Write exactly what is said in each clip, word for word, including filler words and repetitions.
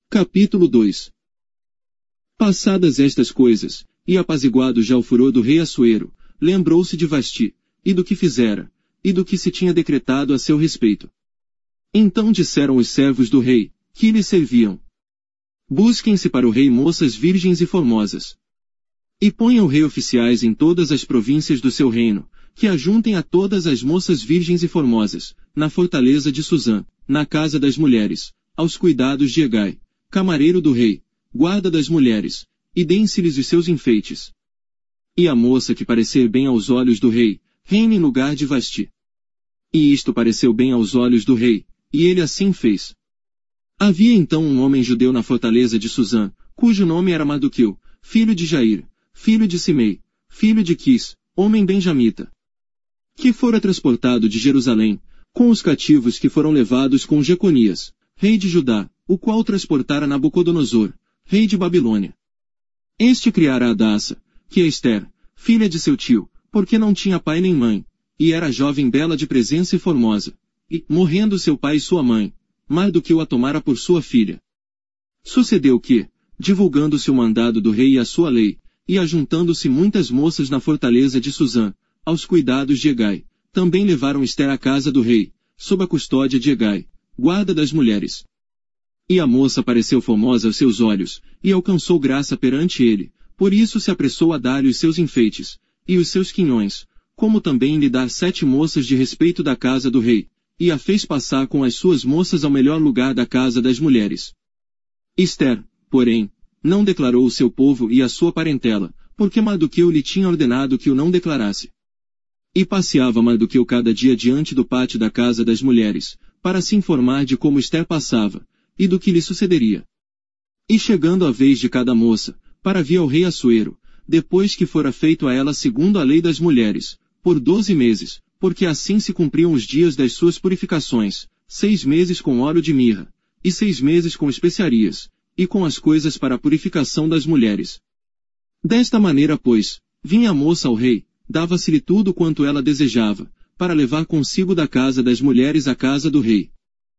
Capítulo dois. Passadas estas coisas, e apaziguado já o furor do rei Assuero, lembrou-se de Vasti, e do que fizera, e do que se tinha decretado a seu respeito. Então disseram os servos do rei, que lhe serviam: busquem-se para o rei moças virgens e formosas. E ponha o rei oficiais em todas as províncias do seu reino, que ajuntem a todas as moças virgens e formosas, na fortaleza de Suzã, na casa das mulheres, aos cuidados de Hegai, camareiro do rei, guarda das mulheres, e deem-se-lhes os seus enfeites. E a moça que parecer bem aos olhos do rei, reine em lugar de Vasti. E isto pareceu bem aos olhos do rei, e ele assim fez. Havia então um homem judeu na fortaleza de Suzã, cujo nome era Mardoqueu, filho de Jair, filho de Simei, filho de Quis, homem benjamita, que fora transportado de Jerusalém, com os cativos que foram levados com Jeconias, rei de Judá, o qual transportara Nabucodonosor, rei de Babilônia. Este criara Adassa, que é Ester, filha de seu tio, porque não tinha pai nem mãe, e era jovem bela de presença e formosa, e, morrendo seu pai e sua mãe, Mardoqueu a tomara por sua filha. Sucedeu que, divulgando-se o mandado do rei e a sua lei, e ajuntando-se muitas moças na fortaleza de Suzã, aos cuidados de Hegai, também levaram Ester à casa do rei, sob a custódia de Hegai, guarda das mulheres. E a moça pareceu formosa aos seus olhos, e alcançou graça perante ele, por isso se apressou a dar-lhe os seus enfeites, e os seus quinhões, como também lhe dar sete moças de respeito da casa do rei, e a fez passar com as suas moças ao melhor lugar da casa das mulheres. Ester, porém, não declarou o seu povo e a sua parentela, porque Mardoqueu lhe tinha ordenado que o não declarasse. E passeava Mardoqueu cada dia diante do pátio da casa das mulheres, para se informar de como Ester passava, e do que lhe sucederia. E chegando a vez de cada moça, para vir ao rei Assuero, depois que fora feito a ela segundo a lei das mulheres, por doze meses, porque assim se cumpriam os dias das suas purificações, seis meses com óleo de mirra, e seis meses com especiarias, e com as coisas para a purificação das mulheres. Desta maneira, pois, vinha a moça ao rei, dava-se-lhe tudo quanto ela desejava, para levar consigo da casa das mulheres à casa do rei.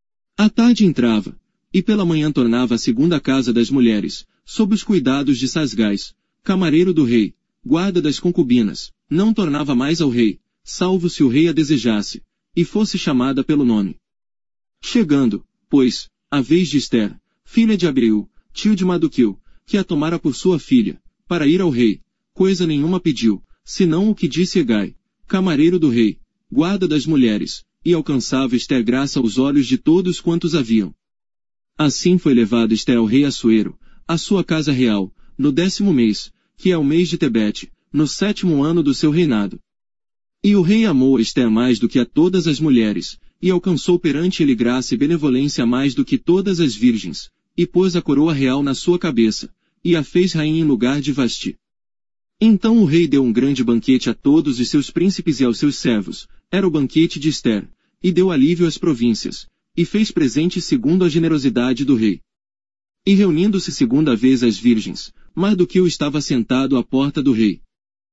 À tarde entrava, e pela manhã tornava à segunda casa das mulheres, sob os cuidados de Sasgais, camareiro do rei, guarda das concubinas, não tornava mais ao rei, salvo se o rei a desejasse, e fosse chamada pelo nome. Chegando, pois, a vez de Ester, filha de Abreu, tio de Mardoqueu, que a tomara por sua filha, para ir ao rei, coisa nenhuma pediu, senão o que disse Hegai, camareiro do rei, guarda das mulheres, e alcançava Ester graça aos olhos de todos quantos haviam. Assim foi levado Ester ao rei Assuero, à sua casa real, no décimo mês, que é o mês de Tebete, no sétimo ano do seu reinado. E o rei amou a Ester mais do que a todas as mulheres, e alcançou perante ele graça e benevolência mais do que todas as virgens, e pôs a coroa real na sua cabeça, e a fez rainha em lugar de Vasti. Então o rei deu um grande banquete a todos os seus príncipes e aos seus servos, era o banquete de Ester, e deu alívio às províncias, e fez presente segundo a generosidade do rei. E reunindo-se segunda vez as virgens, Mardoqueu estava sentado à porta do rei.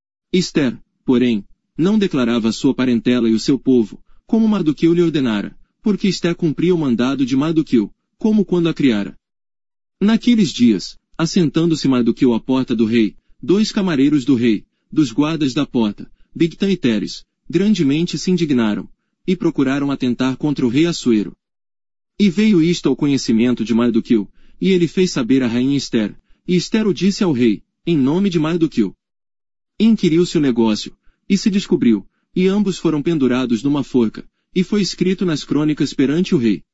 Ester, porém, não declarava a sua parentela e o seu povo, como Mardoqueu lhe ordenara, porque Ester cumpria o mandado de Mardoqueu, como quando a criara. Naqueles dias, assentando-se Mardoqueu à porta do rei, dois camareiros do rei, dos guardas da porta, Bigtã e Teres, grandemente se indignaram, e procuraram atentar contra o rei Assuero. E veio isto ao conhecimento de Mardoqueu, e ele fez saber à rainha Ester, e Ester o disse ao rei, em nome de Mardoqueu. Inquiriu-se o negócio, e se descobriu, e ambos foram pendurados numa forca, e foi escrito nas crônicas perante o rei.